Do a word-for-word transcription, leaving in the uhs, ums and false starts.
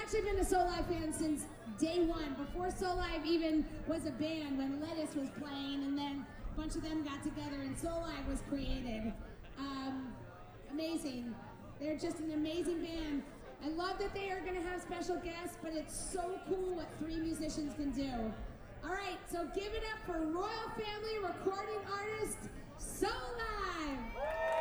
actually been a Soul Live fan since day one, before Soul Live even was a band, when Lettuce was playing, and then a bunch of them got together and Soul Live was created. Um, amazing. They're just an amazing band. I love that they are going to have special guests, but it's so cool what three musicians can do. All right, so give it up for Royal Family recording artist Soul Live.